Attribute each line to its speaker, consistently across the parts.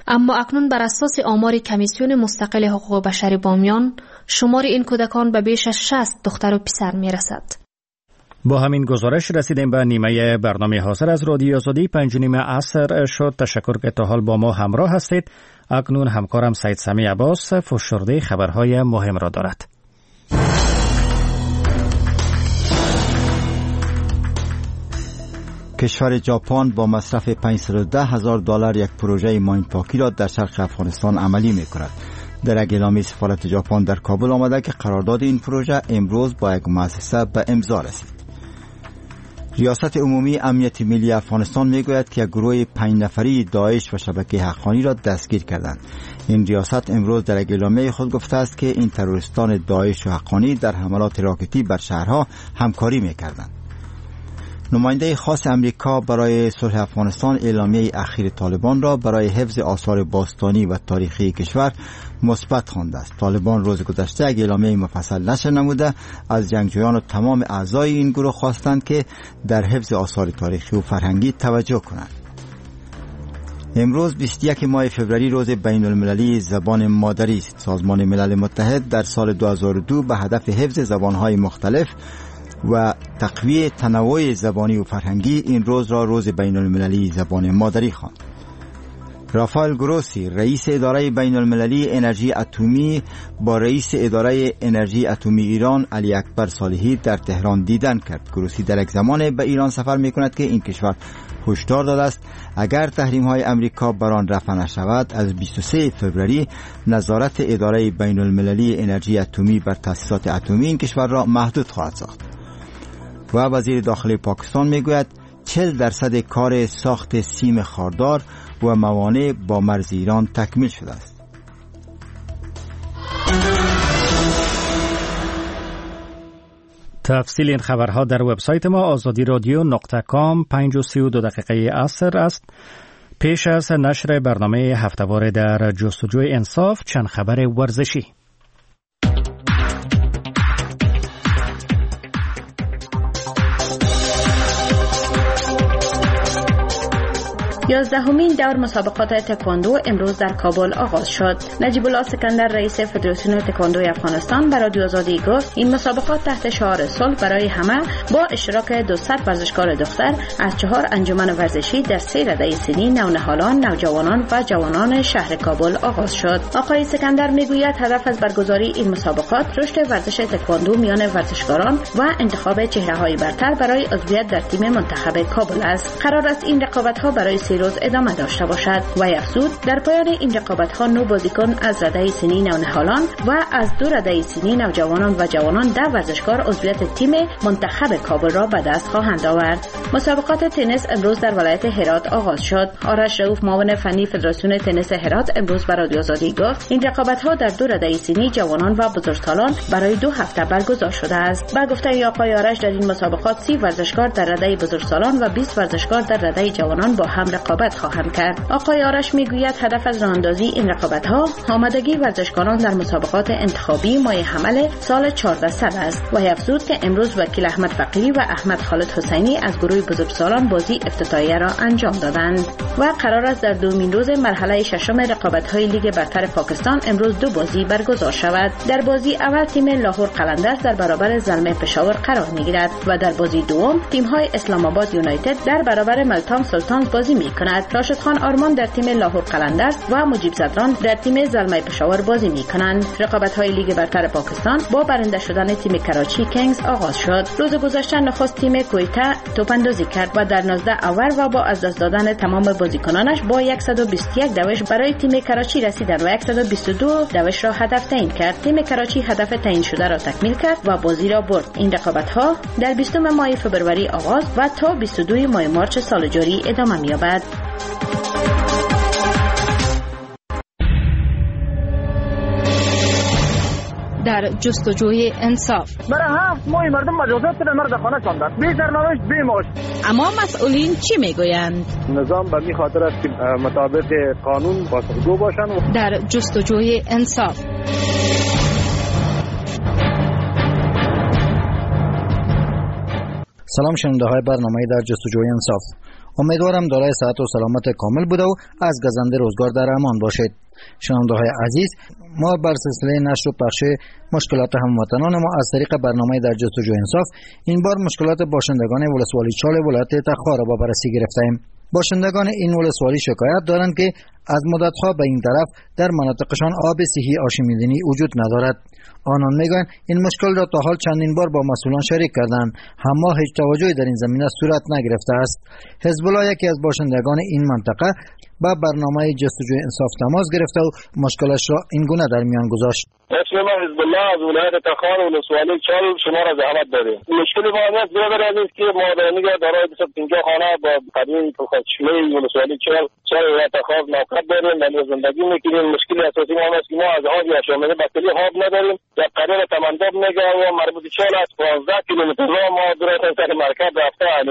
Speaker 1: اما اکنون بر اساس آمار کمیسیون مستقل حقوق بشر بامیان شمار این کودکان به بیش از 60 دختر و پسر میرسد.
Speaker 2: با همین گزارش رسیدیم به نیمه برنامه حاضر از رادیو آزادی. 5:30 عصر شد. تشکر که تا حال با ما همراه هستید. اکنون همکارم سید سمی عباس فشرده خبرهای مهم را دارد.
Speaker 3: کشور ژاپن با مصرف $510,000 یک پروژه ماین پاکی را در شرق افغانستان عملی می کند. در یک اعلامیه سفارت ژاپن در کابل آمده که قرارداد این پروژه امروز با یک مؤسسه به امضا رسید. ریاست عمومی امنیت ملی افغانستان میگوید که یک گروه 5 نفری داعش و شبکه حقانی را دستگیر کردند. این ریاست امروز در یک اعلامیه خود گفته است که این تروریستان داعش و حقانی در حملات راکتی بر شهرها همکاری میکردند. نماینده خاص امریکا برای صلح افغانستان اعلامیه اخیر طالبان را برای حفظ آثار باستانی و تاریخی کشور مثبت خوانده است. طالبان روز گذشته یک اعلامیه مفصل نشر نموده از جنگجویان و تمام اعضای این گروه خواستند که در حفظ آثار تاریخی و فرهنگی توجه کنند. امروز 21 ماه فوریه روز بین المللی زبان مادری است. سازمان ملل متحد در سال 2002 به هدف حفظ زبانهای مختلف و تقویت تنوع زبانی و فرهنگی این روز را روز بین المللی زبان مادری خواند. رافائل گروسی رئیس اداره بین المللی انرژی اتمی با رئیس اداره انرژی اتمی ایران علی اکبر صالحی در تهران دیدن کرد. گروسی در یک زمان به ایران سفر می کند که این کشور هشدار داده است اگر تحریم های امریکا بر آن رفع نشود از 23 فوریه نظارت اداره بین المللی انرژی اتمی بر تأسیسات اتمی این کشور را محدود خواهد ساخت. و وزیر داخلی پاکستان میگوید 40% کار ساخت سیم خاردار و موانع با مرز ایران تکمیل شده است.
Speaker 2: تفصیل این خبرها در وبسایت ما azadiradio.com. 5:32 عصر است. پیش از نشر برنامه هفته‌واره در جستجوی انصاف چند خبر ورزشی.
Speaker 4: 11مین دور مسابقات تکواندو امروز در کابل آغاز شد. نجیب الله سکندر رئیس فدراسیون تکواندو افغانستان برای رادیو آزادی گفت این مسابقات تحت شعار صلح برای همه با اشتراک 200 ورزشکار دختر از 4 انجمن ورزشی در 3 رده سنی نونهالان، نوجوانان و جوانان شهر کابل آغاز شد. آقای سکندر میگوید هدف از برگزاری این مسابقات رشد ورزش تکواندو میان ورزشکاران و انتخاب چهره‌های برتر برای عضویت در تیم منتخب کابل است. قرار است این رقابت‌ها برای 3 روز ادامه داشته باشد و افزود در پایان این رقابت‌ها 9 بازیکن از رده سنی نونهالان و از 2 رده سنی نوجوانان و جوانان 10 ورزشکار عضویت تیم منتخب کابل را به دست خواهند آورد. مسابقات تنیس امروز در ولایت هرات آغاز شد. آرش رؤوف معاون فنی فدراسیون تنیس هرات امروز به رادیو آزادی گفت این رقابت‌ها در 2 رده سنی جوانان و بزرگسالان برای 2 هفته برگزار شده است. با گفته آقای آرش در این مسابقات 30 ورزشکار در رده بزرگسالان و 20 ورزشکار در رده جوانان با هم رقابت خواهند کرد. آقای آرش میگوید هدف از راهاندازی این رقابت‌ها آمادگی ورزشکاران در مسابقات انتخابی ماه حمل سال 1400 است و افزود که امروز وکیل احمد فقیری و احمد خالد حسینی از گروه بزرگسالان بازی افتتاحیه را انجام دادند و قرار است در دومین روز مرحله ششم رقابت‌های لیگ برتر پاکستان امروز 2 بازی برگزار شود. در بازی اول تیم لاهور قلندرز در برابر زلمه پشاور قرار می‌گیرد و در بازی دوم تیم‌های اسلام آباد یونایتد در برابر ملتان سلطانز بازی می‌کند. راشد خان آرمان در تیم لاهور قلندرز و مجیب زدران در تیم زلمه پشاور بازی می‌کنند. رقابت‌های لیگ برتر پاکستان با برنده شدن تیم کراچی کینگز آغاز شد. روز گذشته نخست تیم کویتا توپاندازی کرد و در 19 اوور و با از دست دادن تمام بازیکنانش با 121 دوش برای تیم کراچی رسیدند و 122 دوش را هدف تعیین کرد. تیم کراچی هدف تعیین شده را تکمیل کرد و بازی را برد. این رقابت‌ها در 20 ماه فوریه آغاز و تا 22 ماه مارس سال جاری ادامه می‌یابد.
Speaker 1: در جستجوی انصاف
Speaker 5: برای 7 ماه مردم مجازات در مرد خانه شاندن بی سرنوشت بی معاش.
Speaker 1: اما مسئولین چی میگویند؟
Speaker 5: نظام به این خاطر است که مطابق قانون بازگو باشند.
Speaker 1: در جستجوی انصاف
Speaker 6: سلام شنونده های برنامه در جستجوی انصاف. امیدوارم دارای صحت و سلامت کامل بوده و از گزنده روزگار در امان باشید. شنونده‌های عزیز، ما بر سلسله نشر و پخش مشکلات هموطنان ما از طریق برنامه در جستجوی انصاف این بار مشکلات باشندگان ولسوالی چال ولایت تخار را با بررسی گرفتیم. باشندگان این ولسوالی شکایت دارند که از مدت‌ها به این طرف در مناطقشان آب صحی آشامیدنی وجود ندارد. آنان میگویند این مشکل را تا حال چندین بار با مسئولان شریک کردند، اما هیچ توجهی در این زمینه صورت نگرفته است. حزب الله یکی از باشندگان این منطقه با برنامه جستجوی انصاف تماس گرفته و مشکلش را این گونه در میان گذاشت.
Speaker 5: اسم ما حزب الله از ولایت تخار و ولسوالی چال شما را زحمت داریم. مشکل ما است برادر عزیز که ما دارای 250 خانه با قدیم چشمه ولسوالی چال و تخار موقعیت داریم و زندگی میکنیم. مشکل اساسی ما است که ما از آب آشامیده بطلی آب نداریم. در قریب تمنداب میگه و مربوط چال است 15 کیلومتر راه ما برای سر مرکز رفته یعنی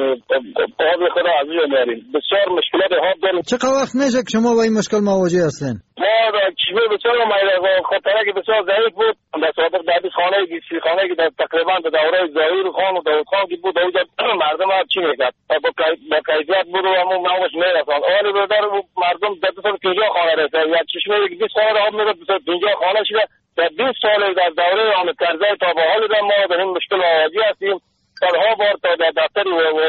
Speaker 5: آب خدا از اونجا میاریم. بسیار مشکلات آب داریم.
Speaker 6: چقدر وقت میشه که شما با این مشکل مواجه هستین؟
Speaker 5: ما چشمه بسیار خاطره که بسیار ضعیف بود. در سابق بعدی خانه خانه که تقریبا در دوره ظاهر خان و داود خان که بود اونجا مردم ها چی میکرد با کیفیت بود و همون نامش میرسان. اولی برادر مردم در 250 خانه رسید. یا چشمه 20 خانه آب میداد 250 خانه شده. در 20 سال در دوره آن کرزی تا به حال ما در این مشکل مواجه هستیم. سالها بار تا در دفتر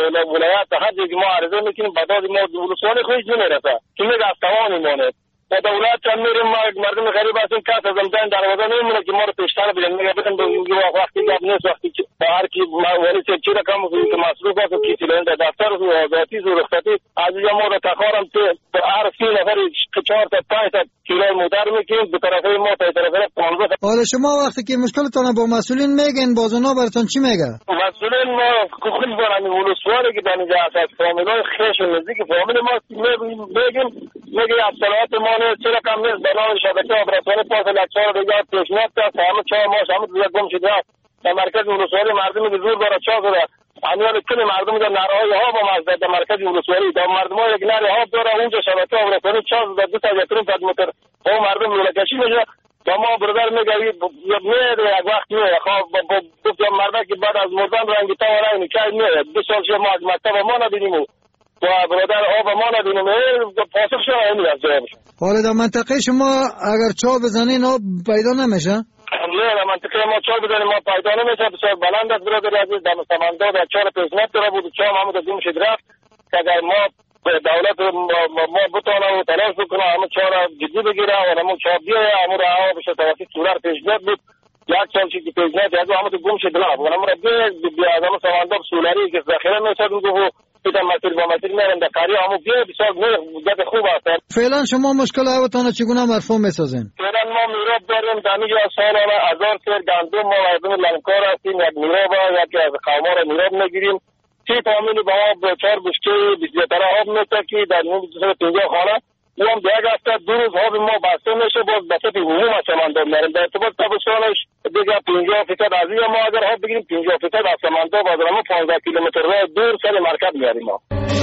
Speaker 5: ولایت هر جایی ما عرضه میکنیم بعد ما ولسوالی خودش نمیرسه که میگه از توان میمونه. با دولت هم میریم مردم غریب هستیم کس از امتحان دروازه نمیمونه که ما رو پیشتر بدن میگه بدن وقتی گپ نیست وقتی با هر کی ولی چه رقم که مصروف هست و کسی در دفتر و آزادی و رخصتی از اینجا ما رو تخارم تو هر 30 نفر 4 تا 5 تا کیلو مدر میکنیم به طرف ما تا طرف 15.
Speaker 6: حالا شما وقتی که مشکلتون با مسئولین میگین باز اونا براتون چی میگه؟
Speaker 5: مسئولین ما خود برام ولسوالی که در اینجا هست فامیلای خیش نزدیک فامیل ما میگیم میگه اصالات ما چرا کم نیست برای شبکه آبرسانی پاس لکچار دیگه پیشنهاد کرد همه 4 ماه همه دیگه گم شده در مرکز ولسوالی مردم که زور داره چا شده همیان کل مردم در نرهای ها با مزد در مرکز ولسوالی در مردم ها یک نره ها داره اونجا شبکه آبرسانی چا شده 2 تا 3 متر او مردم لولکشی میشه و ما برادر میگه میاد یک وقت میاد گفت مردم که بعد از مردن رنگی تا و رنگی که میاد 2 سال ما از مکتب ما ندیدیم و برادر آب ما ندیدیم پاسخ شما همین از جوابش.
Speaker 6: حالا در منطقه شما اگر چا بزنین آب پیدا نمیشه؟
Speaker 5: نه در منطقه ما چا بزنیم ما پیدا نمیشه. بسیار بلند است برادر عزیز. در سمندا در 4 پیشنهاد داره بود چا همون از این شد رفت که اگر ما دولت ما بتونه و تلاش بکنه همون چا را جدی بگیره و همون چا بیایه همون را بشه توسط سولر پیشنهاد بود 1 سال چی که پیشنهاد از همون گم شد رفت و همون را بیا از همون سمندا سولری که ذخیره میشد میگه دیدم مسیر با مسیر میرن در قریه همون بیه بسیار جد خوب است.
Speaker 6: فعلا شما مشکل هواتان چگونه مرفوع میسازین؟
Speaker 5: فعلا ما میراب داریم در اینجا سالانه 1000 سر گندم ما مردم لنکار هستیم یک میراب یکی از قوما را میراب میگیریم 30 فامیل با آب 4 بشکه 20 لیتر آب میتکی در این 250 خانه او هم یک هفته 2 روز آب ما بسته میشه باز بسته عموم از سمنداب میریم در ارتباط تابستانش دیگه 50% از این ما اگر آب بگیریم 50% از سمنداب از ما 15 کیلومتر راه دور سر مرکز میاریم ما.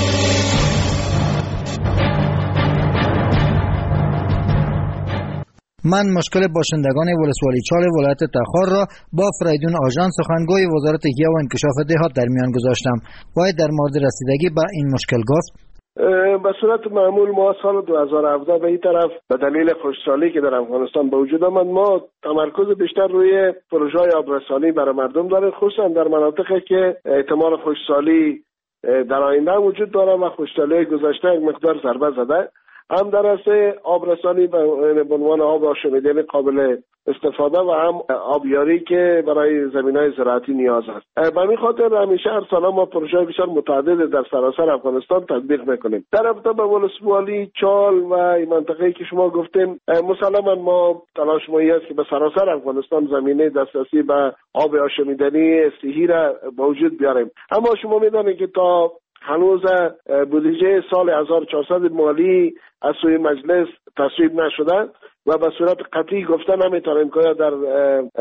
Speaker 6: من مشکل باشندگان ولسوالی چال ولایت تخار را با فریدون آژان سخنگوی وزارت احیا و انکشاف دهات در میان گذاشتم. باید در مورد رسیدگی به این مشکل گفت.
Speaker 7: به صورت معمول ما سال 2017 به این طرف به دلیل خشکسالی که در افغانستان به وجود آمد ما تمرکز بیشتر روی پروژه‌های آبرسانی برای مردم داریم خصوصا در مناطقی که احتمال خشکسالی در آینده وجود داره و خشکسالی گذشته یک مقدار ضربه زده هم در راسته آبرسانی به عنوان آب آشامیدنی قابل استفاده و هم آبیاری که برای زمینهای زراعتی نیاز است. به همین خاطر همیشه هر سال ما پروژه بسیار متعدد در سراسر افغانستان تطبیق میکنیم. در رابطه با ولسوالی چال و این منطقه‌ای که شما گفتیم مسلما ما تلاش مایی است که به سراسر افغانستان زمینه دسترسی به آب آشامیدنی صحی را به وجود بیاریم. اما شما میدانید که تا هنوز بودجه سال 1400 مالی از سوی مجلس تصویب نشده و به صورت قطعی گفته نمیتونیم که در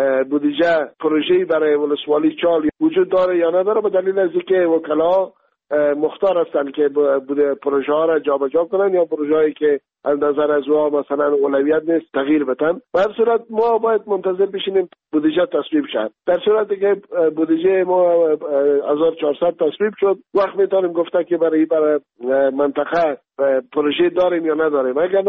Speaker 7: بودجه پروژه‌ای برای ولسوالی چال وجود داره یا نداره به دلیل از اینکه وکلا مختار هستند که پروژه ها را جابجا کنند یا پروژه هایی که از نظر از او مثلا اولویت نیست تغییر بدن. به هر صورت ما باید منتظر بشینیم بودجه تصویب شد. در صورتی که بودجه ما 1400 تصویب شد وقت میتونیم گفته که برای منطقه پروژه داریم یا نداریم. اگر